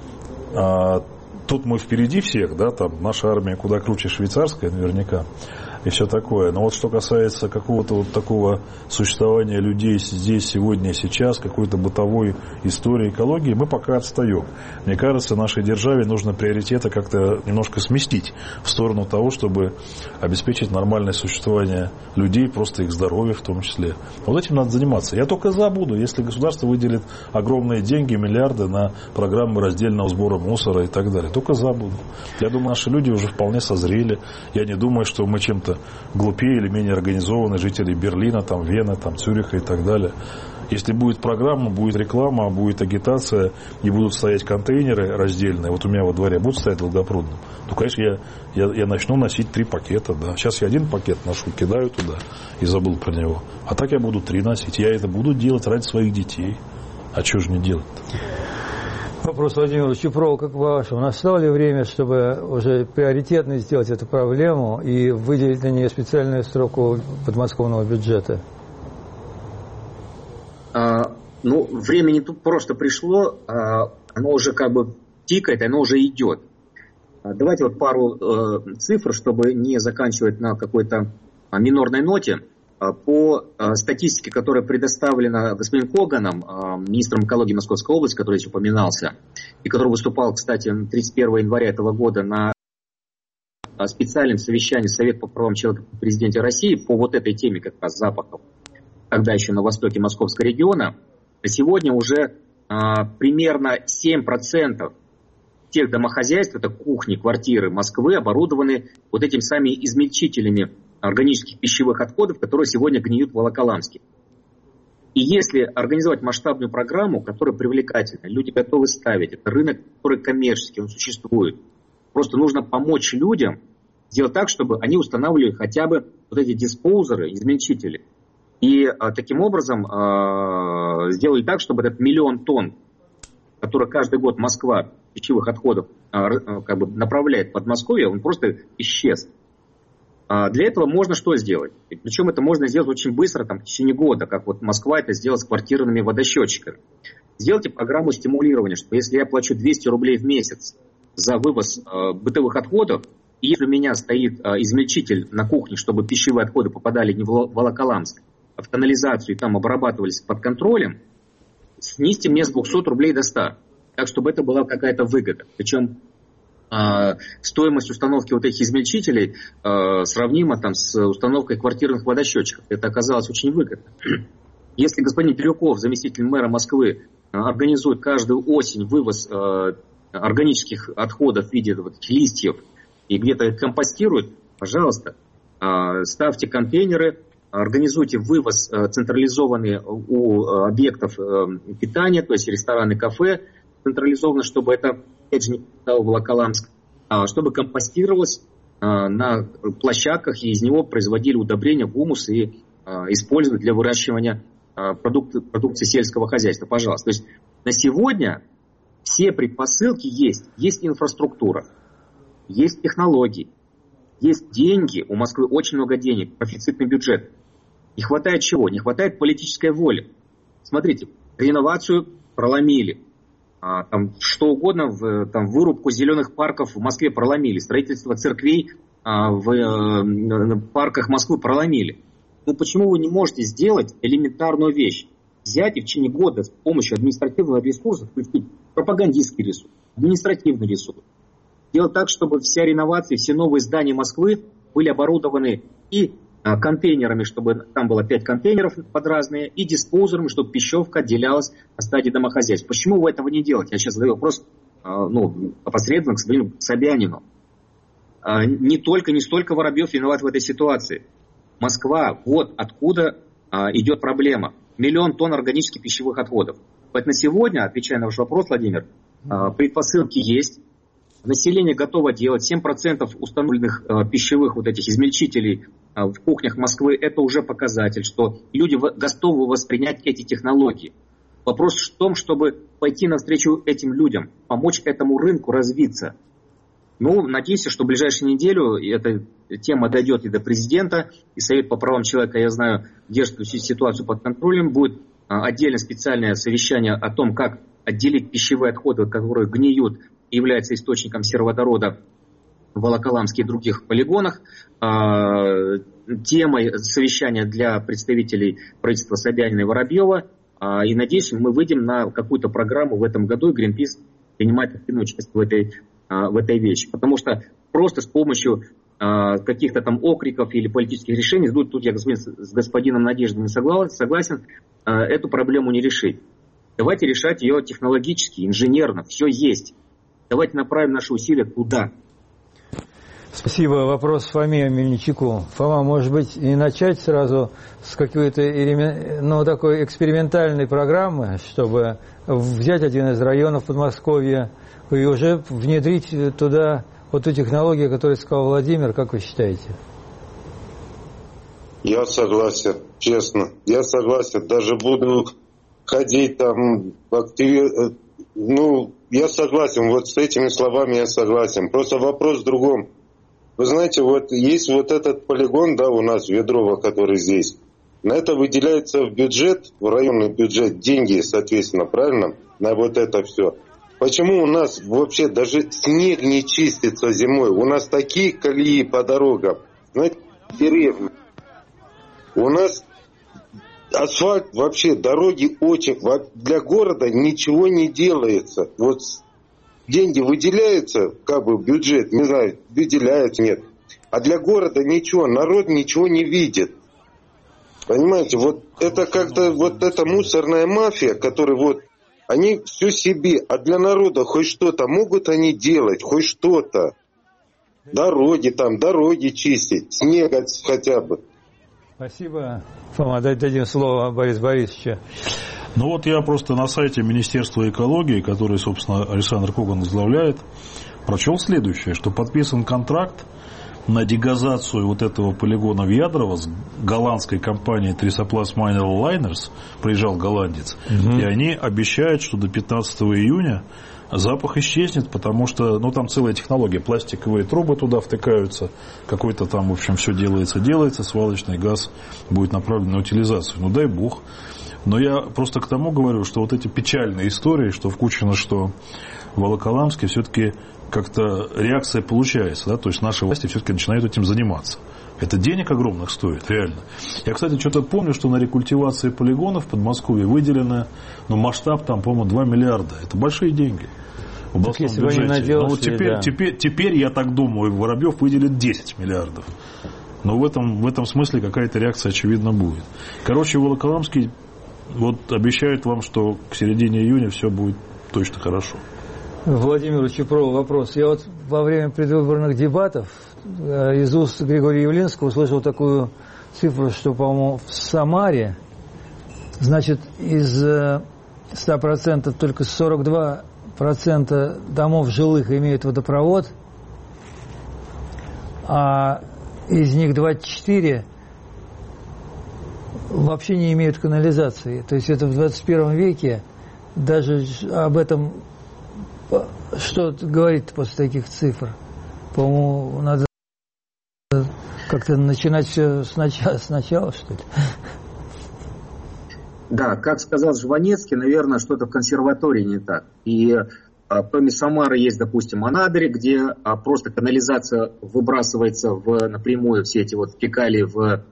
а, тут мы впереди всех, да, там наша армия куда круче швейцарская, наверняка, и все такое. Но вот что касается какого-то вот такого существования людей здесь, сегодня, сейчас, какой-то бытовой истории экологии, мы пока отстаем. Мне кажется, нашей державе нужно приоритеты как-то немножко сместить в сторону того, чтобы обеспечить нормальное существование людей, просто их здоровье в том числе. Вот этим надо заниматься. Я только за буду, если государство выделит огромные деньги, миллиарды на программы раздельного сбора мусора и так далее. Только за буду. Я думаю, наши люди уже вполне созрели. Я не думаю, что мы чем-то глупее или менее организованные жители Берлина, там, Вены, там, Цюриха и так далее. Если будет программа, будет реклама, будет агитация и будут стоять контейнеры раздельные, вот у меня во дворе будут стоять долгопрудно, то, конечно, я, я, я начну носить три пакета. Да. Сейчас я один пакет ношу, кидаю туда и забыл про него. А так я буду три носить. Я это буду делать ради своих детей. А что же не делать-то? Вопрос Владимиру Чупрову, как по-вашему, настало ли время, чтобы уже приоритетно сделать эту проблему и выделить на нее специальную строку подмосковного бюджета? А, ну, времени тут просто пришло, а, оно уже как бы тикает, оно уже идет. А, давайте вот пару э, цифр, чтобы не заканчивать на какой-то а, минорной ноте. По статистике, которая предоставлена господином Коганом, министром экологии Московской области, который здесь упоминался, и который выступал, кстати, тридцать первого января этого года на специальном совещании Совета по правам человека при президенте России по вот этой теме как раз запахов, тогда еще на востоке Московского региона, сегодня уже а, примерно семь процентов тех домохозяйств, это кухни, квартиры Москвы, оборудованы вот этими самыми измельчителями органических пищевых отходов, которые сегодня гниют в Волоколамске. И если организовать масштабную программу, которая привлекательна, люди готовы ставить, это рынок, который коммерческий, он существует. Просто нужно помочь людям сделать так, чтобы они устанавливали хотя бы вот эти диспоузеры, измельчители. И а, таким образом а, сделали так, чтобы этот миллион тонн, который каждый год Москва пищевых отходов а, как бы направляет в Подмосковье, он просто исчез. Для этого можно что сделать? Причем это можно сделать очень быстро, там, в течение года, как вот Москва это сделала с квартирными водосчетчиками. Сделайте программу стимулирования, что если я плачу двести рублей в месяц за вывоз э, бытовых отходов, и если у меня стоит э, измельчитель на кухне, чтобы пищевые отходы попадали не в Волоколамск, а в канализацию и там обрабатывались под контролем, снизьте мне с двухсот рублей до ста. Так, чтобы это была какая-то выгода. Причем стоимость установки вот этих измельчителей сравнима там, с установкой квартирных водосчетчиков. Это оказалось очень выгодно. Если господин Бирюков, заместитель мэра Москвы, организует каждую осень вывоз органических отходов в виде вот этих листьев и где-то их компостирует, пожалуйста, ставьте контейнеры, организуйте вывоз централизованный у объектов питания, то есть рестораны, кафе, централизованно, чтобы это, опять же, не попадало в Волоколамск, чтобы компостировалось на площадках и из него производили удобрения, гумус и использовали для выращивания продукции, продукции сельского хозяйства. Пожалуйста. То есть на сегодня все предпосылки есть. Есть инфраструктура, есть технологии, есть деньги. У Москвы очень много денег, профицитный бюджет. Не хватает чего? Не хватает политической воли. Смотрите, реновацию проломили. А, там, что угодно, в, там, вырубку зеленых парков в Москве проломили. Строительство церквей а, в а, парках Москвы проломили. Ну почему вы не можете сделать элементарную вещь? Взять и в течение года с помощью административного ресурса включить пропагандистский ресурс, административный ресурс. Делать так, чтобы вся реновация, все новые здания Москвы были оборудованы и а, контейнерами, чтобы там было пять контейнеров под разные, и диспоузерами, чтобы пищевка отделялась на стадии домохозяйств. Почему вы этого не делаете? Я сейчас задаю вопрос а, ну, опосредованно к господину Собянину. А, не только, не столько Воробьев виноват в этой ситуации. Москва, вот откуда а, идет проблема. Миллион тонн органических пищевых отходов. Поэтому на сегодня, отвечая на ваш вопрос, Владимир, а, предпосылки есть. Население готово делать. семь процентов установленных а, пищевых вот этих измельчителей а, в кухнях Москвы — это уже показатель, что люди в, готовы воспринять эти технологии. Вопрос в том, чтобы пойти навстречу этим людям, помочь этому рынку развиться. Ну, надеюсь, что в ближайшую неделю эта тема дойдет и до президента, и Совет по правам человека, я знаю, держит всю ситуацию под контролем. Будет отдельно специальное совещание о том, как отделить пищевые отходы, которые гниют и являются источником сероводорода в Волоколамске и других полигонах. Темой совещания для представителей правительства Собянина и Воробьева. И надеюсь, мы выйдем на какую-то программу в этом году, и Greenpeace принимает активное участие в этой в этой вещи. Потому что просто с помощью э, каких-то там окриков или политических решений, тут, тут я господин, с господином Надеждой согласен, согласен э, эту проблему не решить. Давайте решать ее технологически, инженерно, все есть. Давайте направим наши усилия туда. Спасибо. Вопрос Фоме Мельничуку. Фома, может быть, не начать сразу с какой-то ну, такой экспериментальной программы, чтобы взять один из районов Подмосковья и уже внедрить туда вот ту технологию, которую сказал Владимир, как вы считаете? Я согласен, честно. Я согласен. Даже буду ходить там, активи... ну, я согласен. Вот с этими словами я согласен. Просто вопрос в другом. Вы знаете, вот есть вот этот полигон, да, у нас Ведрово, который здесь. На это выделяется в бюджет, в районный бюджет, деньги, соответственно, правильно? На вот это все. Почему у нас вообще даже снег не чистится зимой? У нас такие колеи по дорогам, знаете, деревни. У нас асфальт, вообще дороги очень... Для города ничего не делается. Вот деньги выделяются, как бы бюджет, не знаю, выделяют, нет. А для города ничего, народ ничего не видит. Понимаете, вот это как-то, вот эта мусорная мафия, которая вот, они все себе, а для народа хоть что-то могут они делать, хоть что-то. Дороги там, дороги чистить, снег хотя бы. Спасибо. Фома, дадим слово Борису Борисовичу. Ну вот я просто на сайте Министерства экологии, который, собственно, Александр Коган возглавляет, прочел следующее, что подписан контракт на дегазацию вот этого полигона в Ядрово с голландской компанией Trisoplast Mineral Liners, приезжал голландец, угу. И они обещают, что до пятнадцатого июня запах исчезнет, потому что, ну, там целая технология, пластиковые трубы туда втыкаются, какой-то там, в общем, все делается, делается, свалочный газ будет направлен на утилизацию. Ну, дай бог. Но я просто к тому говорю, что вот эти печальные истории, что в Кучино, что в Волоколамске, все-таки как-то реакция получается, да, то есть наши власти все-таки начинают этим заниматься. Это денег огромных стоит, реально. Я, кстати, что-то помню, что на рекультивации полигонов в Подмосковье выделено, ну, масштаб там, по-моему, два миллиарда. Это большие деньги. в областном если бы они бюджете. наделали, Но вот теперь, да. теперь, теперь, я так думаю, Воробьев выделит десять миллиардов. Но в этом, в этом смысле какая-то реакция, очевидно, будет. Короче, Волоколамский вот обещает вам, что к середине июня все будет точно хорошо. Владимиру Чепрову вопрос. Я вот во время предвыборных дебатов из уст Григория Явлинского услышал такую цифру, что, по-моему, в Самаре, значит, из ста процентов только сорок два процента домов жилых имеют водопровод, а из них двадцать четыре вообще не имеют канализации. То есть это в двадцать первом веке даже об этом что говорит после таких цифр. По-моему, надо как-то начинать все сначала, сначала, что ли. Да, как сказал Жванецкий, наверное, что-то в консерватории не так. И а, кроме Самары есть, допустим, Анадырь, где а, просто канализация выбрасывается в, напрямую, все эти вот фекалии в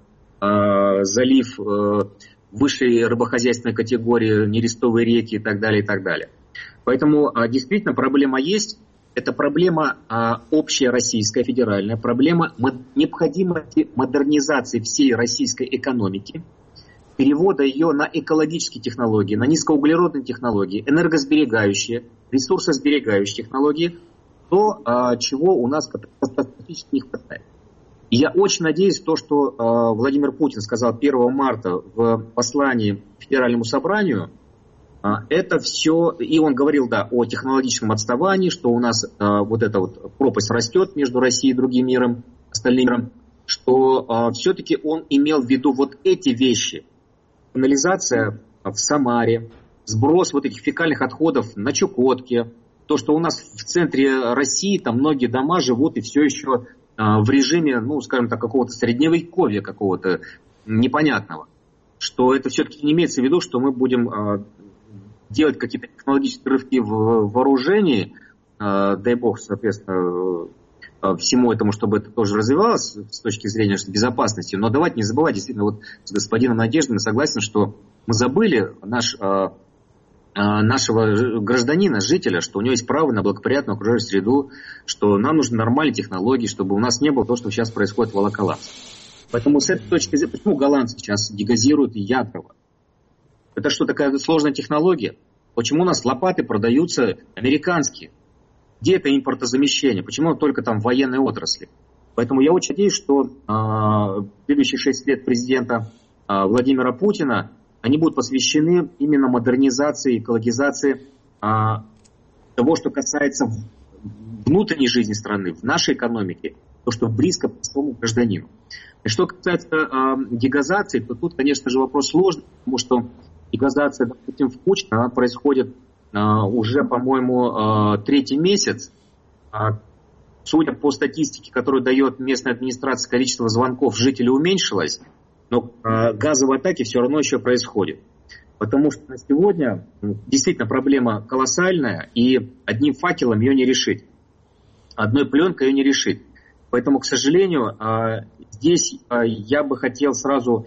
а, залив а, высшей рыбохозяйственной категории, нерестовые реки и так далее, и так далее. Поэтому а, действительно проблема есть. Это проблема а, общая российская, федеральная, проблема необходимости модернизации всей российской экономики, перевода ее на экологические технологии, на низкоуглеродные технологии, энергосберегающие, ресурсосберегающие технологии, то, а, чего у нас катастрофически не хватает. И я очень надеюсь, то, что а, Владимир Путин сказал первого марта в послании Федеральному собранию, а, это все, и он говорил, да, о технологическом отставании, что у нас а, вот эта вот пропасть растет между Россией и другим миром, остальным миром, что а, все-таки он имел в виду вот эти вещи. Канализация в Самаре, сброс вот этих фекальных отходов на Чукотке, то, что у нас в центре России там многие дома живут и все еще а, в режиме, ну, скажем так, какого-то средневековья, какого-то непонятного, что это все-таки не имеется в виду, что мы будем а, делать какие-то технологические рывки в вооружении, а, дай бог, соответственно, всему этому, чтобы это тоже развивалось с точки зрения безопасности. Но давайте не забывать, действительно, вот с господином Надеждой мы согласны, что мы забыли наш, а, а, нашего гражданина, жителя, что у него есть право на благоприятную окружающую среду, что нам нужны нормальные технологии, чтобы у нас не было то, что сейчас происходит в Волоколамске. Поэтому с этой точки зрения, почему голландцы сейчас дегазируют ядрово? Это что, такая сложная технология? Почему у нас лопаты продаются американские? Где это импортозамещение? Почему только там в военной отрасли? Поэтому я очень надеюсь, что э, следующие шесть лет президента э, Владимира Путина, они будут посвящены именно модернизации, экологизации э, того, что касается внутренней жизни страны, в нашей экономике, то, что близко к простому гражданину. И что касается э, дегазации, то тут, конечно же, вопрос сложный, потому что дегазация, допустим, в Кучне, она происходит Uh, уже, по-моему, uh, третий месяц. Uh, судя по статистике, которую дает местная администрация, количество звонков жителей уменьшилось, но uh, газовые атаки все равно еще происходят. Потому что на сегодня действительно проблема колоссальная, и одним факелом ее не решить. Одной пленкой ее не решить. Поэтому, к сожалению, uh, здесь uh, я бы хотел сразу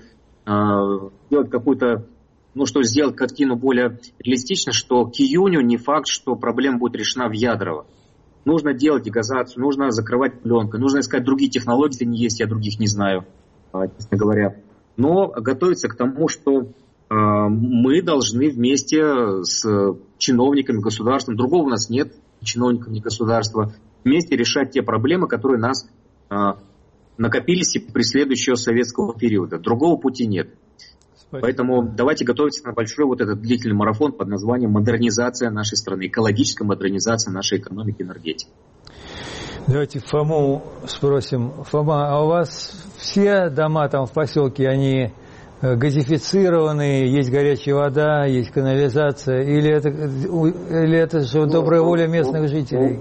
uh, сделать какую-то ну, что сделать картину более реалистично, что к июню не факт, что проблема будет решена в ядрово. Нужно делать дегазацию, нужно закрывать пленкой, нужно искать другие технологии, если они есть, я других не знаю, честно говоря. Но готовиться к тому, что э, мы должны вместе с чиновниками государства, другого у нас нет, чиновников, ни государства, вместе решать те проблемы, которые нас э, накопились и преследующего советского периода. Другого пути нет. Поэтому давайте готовиться на большой вот этот длительный марафон под названием «Модернизация нашей страны», экологическая модернизация нашей экономики и энергетики. Давайте Фому спросим. Фома, а у вас все дома там в поселке, они газифицированные, есть горячая вода, есть канализация, или это, или это же добрая воля местных жителей?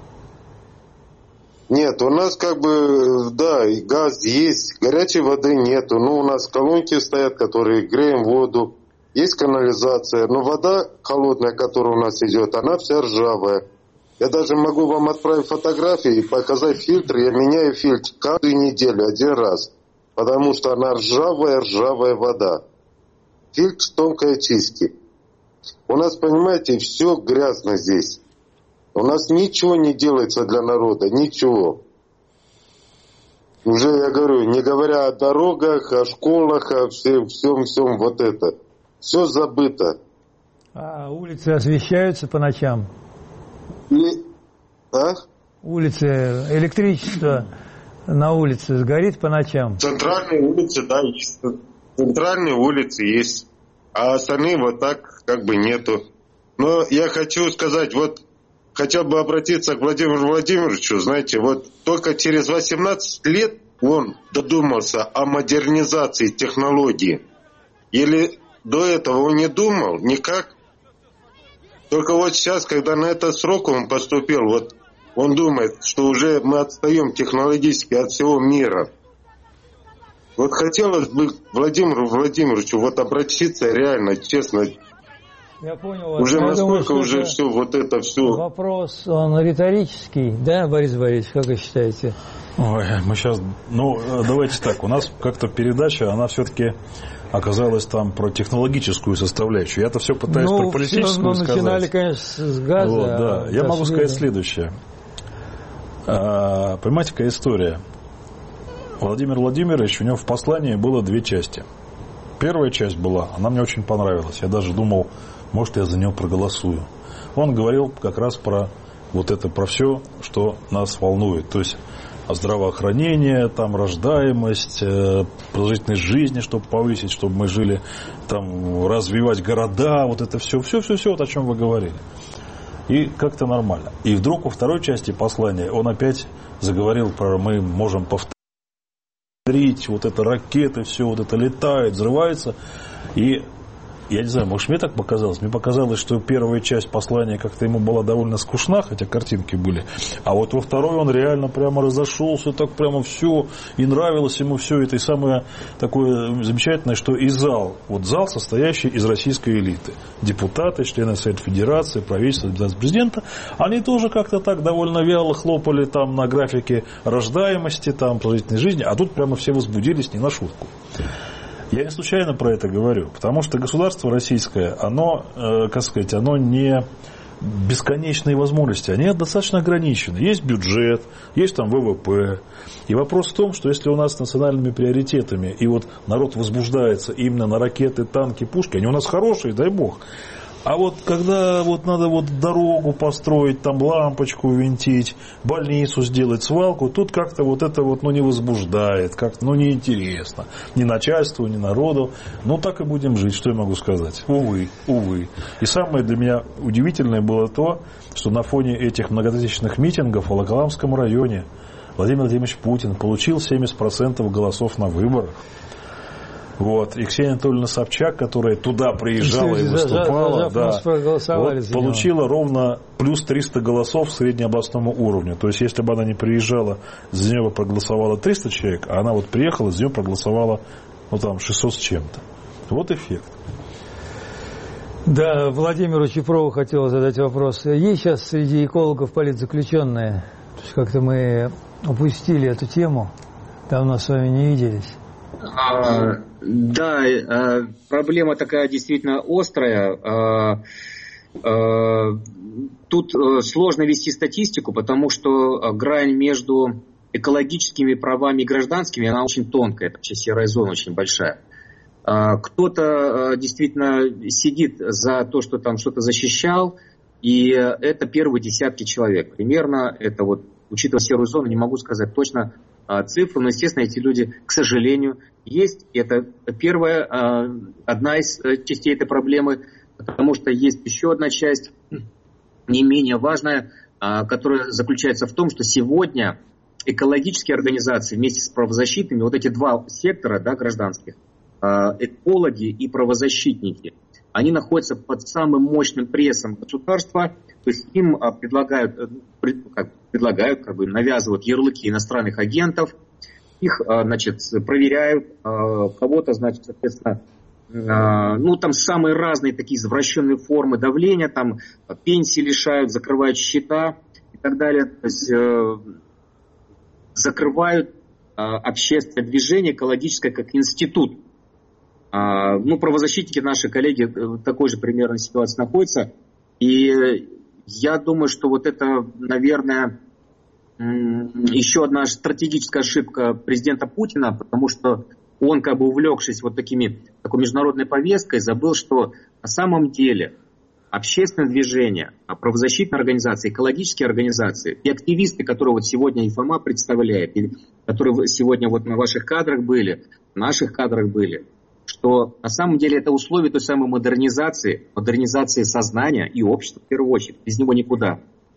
Нет, у нас как бы, да, и газ есть, горячей воды нету. Ну, у нас колонки стоят, которые греем воду. Есть канализация, но вода холодная, которая у нас идет, она вся ржавая. Я даже могу вам отправить фотографии и показать фильтр. Я меняю фильтр каждую неделю, один раз. Потому что она ржавая, ржавая вода. Фильтр тонкой очистки. У нас, понимаете, все грязно здесь. У нас ничего не делается для народа, ничего. Уже, я говорю, не говоря о дорогах, о школах, о всем, всем, всем вот это. Все забыто. А улицы освещаются по ночам? И... А? Улицы, электричество на улице сгорит по ночам? Центральные улицы, да, есть. Центральные улицы есть. А остальные вот так как бы нету. Но я хочу сказать, вот хотел бы обратиться к Владимиру Владимировичу, знаете, вот только через восемнадцать лет он додумался о модернизации технологий. Или до этого он не думал никак. Только вот сейчас, когда на этот срок он поступил, вот он думает, что уже мы отстаем технологически от всего мира. Вот хотелось бы к Владимиру Владимировичу вот обратиться реально, честно. Я понял. Уже Я насколько думаю, уже все, вот это все. Вопрос, он риторический, да, Борис Борисович, как вы считаете? Ой, мы сейчас, ну, давайте так, у нас как-то передача, она все-таки оказалась там про технологическую составляющую. Я-то все пытаюсь ну, про политическую все, сказать. Мы начинали, конечно, с газа. Вот, да. А Я могу дошли... сказать следующее. А, понимаете, какая история? Владимир Владимирович, у него в послании было две части. Первая часть была, она мне очень понравилась. Я даже думал, может, я за нее проголосую. Он говорил как раз про вот это, про все, что нас волнует. То есть здравоохранение, там, рождаемость, э, продолжительность жизни, чтобы повысить, чтобы мы жили, там, развивать города, вот это все, все, все, все, вот о чем вы говорили. И как-то нормально. И вдруг во второй части послания он опять заговорил про мы можем повторить, вот это ракеты, все вот это летает, взрывается. И я не знаю, может, мне так показалось. Мне показалось, что первая часть послания как-то ему была довольно скучна, хотя картинки были. А вот во второй он реально прямо разошелся, так прямо все, и нравилось ему все это. И самое такое замечательное, что и зал, вот зал, состоящий из российской элиты. Депутаты, члены Совета Федерации, правительства, администрации президента, они тоже как-то так довольно вяло хлопали там на графике рождаемости, там, продолжительной жизни, а тут прямо все возбудились не на шутку. Я не случайно про это говорю, потому что государство российское, оно, э, как сказать, оно не бесконечные возможности, они достаточно ограничены. Есть бюджет, есть там вэ вэ пэ. И вопрос в том, что если у нас с национальными приоритетами, и вот народ возбуждается именно на ракеты, танки, пушки, они у нас хорошие, дай бог. А вот когда вот надо вот дорогу построить, там лампочку винтить, больницу сделать, свалку, тут как-то вот это вот ну, не возбуждает, как-то ну, неинтересно. Ни начальству, ни народу. Ну так и будем жить, что я могу сказать. Увы, увы. И самое для меня удивительное было то, что на фоне этих многотысячных митингов в Волоколамском районе Владимир Владимирович Путин получил семьдесят процентов голосов на выборах. Вот. И Ксения Анатольевна Собчак, которая туда приезжала и выступала, да, вот, получила ровно плюс триста голосов к среднеобластному уровню. То есть, если бы она не приезжала, за нее бы проголосовало триста человек, а она вот приехала, за нее проголосовало ну, там, шестьсот с чем-то. Вот эффект. Да, Владимиру Чипрову хотел задать вопрос. Есть сейчас среди экологов политзаключенные? То есть, как-то мы упустили эту тему, давно с вами не виделись. А, да, а, проблема такая действительно острая. А, а, тут сложно вести статистику, потому что грань между экологическими правами и гражданскими, она очень тонкая, это вообще серая зона очень большая. А, кто-то действительно сидит за то, что там что-то защищал, и это первые десятки человек. Примерно это вот, учитывая серую зону, не могу сказать точно цифру, но, естественно, эти люди, к сожалению, есть. Это первая, одна из частей этой проблемы, потому что есть еще одна часть, не менее важная, которая заключается в том, что сегодня экологические организации вместе с правозащитными, вот эти два сектора, да, гражданских, экологи и правозащитники, они находятся под самым мощным прессом государства, то есть им предлагают, как, предлагают, как бы навязывают ярлыки иностранных агентов, их, значит, проверяют, кого-то, значит, соответственно, ну, там самые разные такие извращенные формы давления, там пенсии лишают, закрывают счета и так далее, то есть закрывают общественное движение экологическое как институт. Ну, правозащитники, наши коллеги, в такой же примерной ситуации находятся. И я думаю, что вот это, наверное, еще одна стратегическая ошибка президента Путина, потому что он, как бы увлекшись вот такими, такой международной повесткой, забыл, что на самом деле общественное движение, правозащитные организации, экологические организации и активисты, которые вот сегодня ИФМА представляет, и которые сегодня вот на ваших кадрах были, в наших кадрах были, что на самом деле это условие той самой модернизации, модернизации сознания и общества в первую очередь. Без него никуда.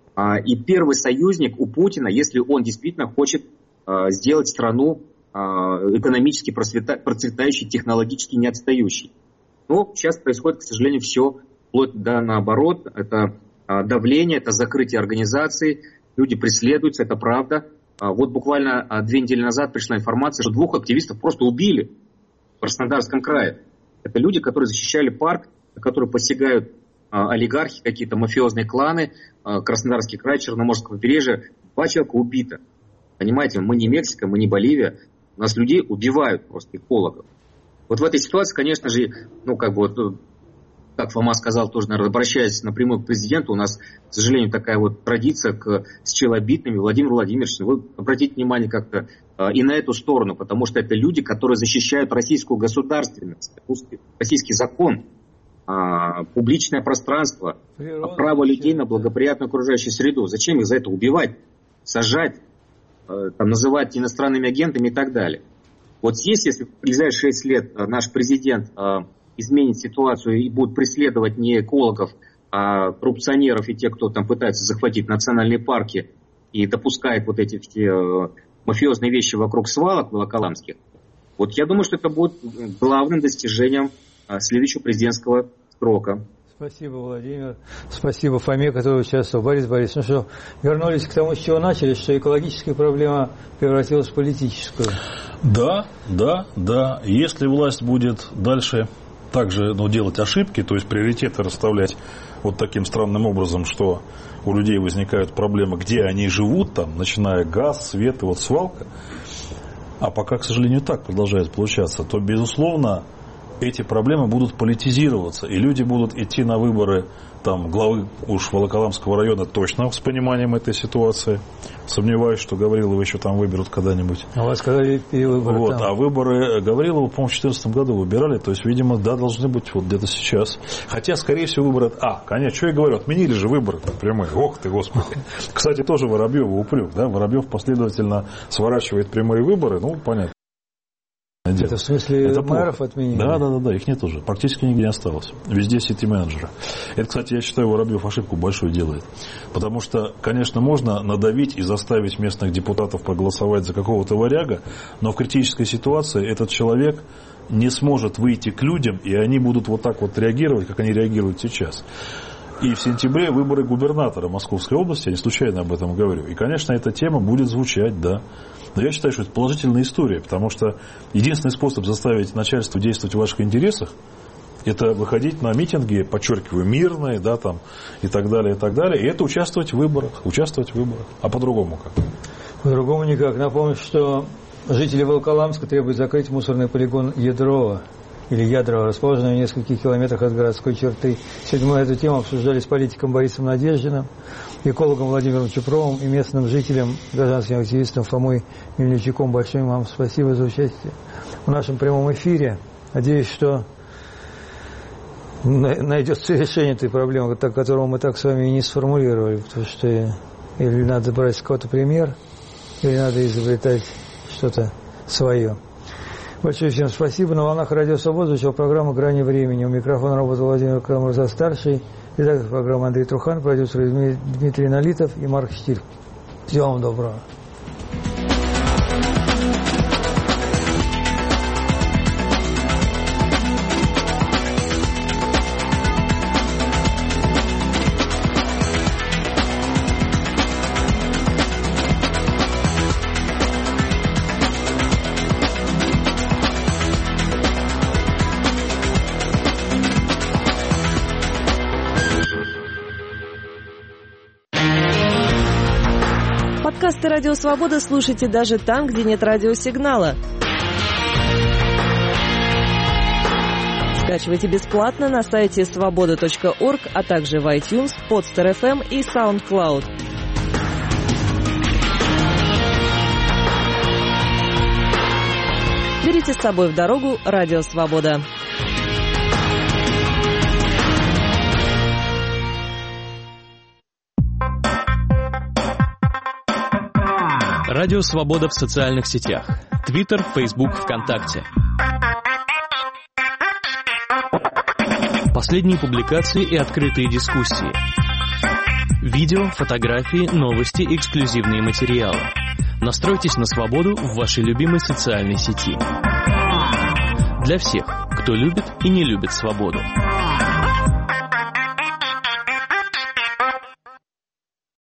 И первый союзник у Путина, если он действительно хочет сделать страну экономически процветающей, технологически не отстающей. Но сейчас происходит, к сожалению, все вплоть до наоборот. Это давление, это закрытие организаций, люди преследуются, это правда. Вот буквально две недели назад пришла информация, что двух активистов просто убили в Краснодарском крае. Это люди, которые защищали парк, которые посягают олигархи, какие-то мафиозные кланы, Краснодарский край, Черноморское побережье. Два человека убито. Понимаете, мы не Мексика, мы не Боливия. У нас людей убивают просто, экологов. Вот в этой ситуации, конечно же, ну, как бы вот, как Фома сказал, тоже, наверное, обращаясь напрямую к президенту, у нас, к сожалению, такая вот традиция к, с челобитными. Владимир Владимирович, вы обратите внимание как-то э, и на эту сторону, потому что это люди, которые защищают российскую государственность, российский закон, э, публичное пространство, природа, право людей на благоприятную окружающую среду. Зачем их за это убивать, сажать, э, там, называть иностранными агентами и так далее? Вот здесь, если в ближайшие шесть лет наш президент э, изменит ситуацию и будут преследовать не экологов, а коррупционеров и тех, кто там пытается захватить национальные парки и допускает вот эти все э, мафиозные вещи вокруг свалок волоколамских, вот я думаю, что это будет главным достижением э, следующего президентского срока. Спасибо, Владимир. Спасибо Фоме, который участвовал. Борис Борисович, ну что, вернулись к тому, с чего начали, что экологическая проблема превратилась в политическую. Да, да, да. Если власть будет дальше также, ну, делать ошибки, то есть приоритеты расставлять вот таким странным образом, что у людей возникают проблемы, где они живут, там, начиная газ, свет и вот свалка, а пока, к сожалению, так продолжает получаться, то, безусловно, эти проблемы будут политизироваться, и люди будут идти на выборы там, главы уж Волоколамского района точно с пониманием этой ситуации. Сомневаюсь, что Гаврилова еще там выберут когда-нибудь. А у вас сказали перевыборы вот, там. А выборы Гаврилова, по-моему, в две тысячи четырнадцатом году выбирали, то есть, видимо, да, должны быть вот где-то сейчас. Хотя, скорее всего, выборы... А, конечно, что я говорю, отменили же выборы прямые. Ох ты, Господи. Кстати, тоже Воробьеву упрек, да, Воробьев последовательно сворачивает прямые выборы, ну, понятно. Это в смысле это мэров отменили? Да, да, да, да, их нет уже. Практически нигде не осталось. Везде сити-менеджеры. Это, кстати, я считаю, Воробьев ошибку большую делает. Потому что, конечно, можно надавить и заставить местных депутатов проголосовать за какого-то варяга, но в критической ситуации этот человек не сможет выйти к людям, и они будут вот так вот реагировать, как они реагируют сейчас. И в сентябре выборы губернатора Московской области, я не случайно об этом говорю. И, конечно, эта тема будет звучать, да. Но я считаю, что это положительная история, потому что единственный способ заставить начальство действовать в ваших интересах — это выходить на митинги, подчеркиваю, мирные, да, там, и так далее, и так далее. И это участвовать в выборах, участвовать в выборах. А по-другому как? По-другому никак. Напомню, что жители Волоколамска требуют закрыть мусорный полигон Ядрова. Или Ядрово, расположенное в нескольких километрах от городской черты. Сегодня мы эту тему обсуждали с политиком Борисом Надеждиным, экологом Владимиром Чупровым и местным жителем, гражданским активистом Фомой Мельничуком. Большое вам спасибо за участие в нашем прямом эфире. Надеюсь, что найдется решение этой проблемы, которую мы так с вами и не сформулировали, потому что или надо брать с кого-то пример, или надо изобретать что-то свое. Большое всем спасибо. На волнах Радио Свобода звучала программа «Грани времени». У микрофона работал Владимир Карамурза-старший, редактор программы Андрей Трухан, продюсер Дмитрий Налитов и Марк Штиль. Всего вам доброго. Подкасты «Радио Свобода» слушайте даже там, где нет радиосигнала. Скачивайте бесплатно на сайте свобода точка орг, а также в iTunes, Podster эф эм и SoundCloud. Берите с собой в дорогу Радио Свобода. Радио Свобода в социальных сетях. Твиттер, Фейсбук, ВКонтакте. Последние публикации и открытые дискуссии. Видео, фотографии, новости, эксклюзивные материалы. Настройтесь на свободу в вашей любимой социальной сети. Для всех, кто любит и не любит свободу.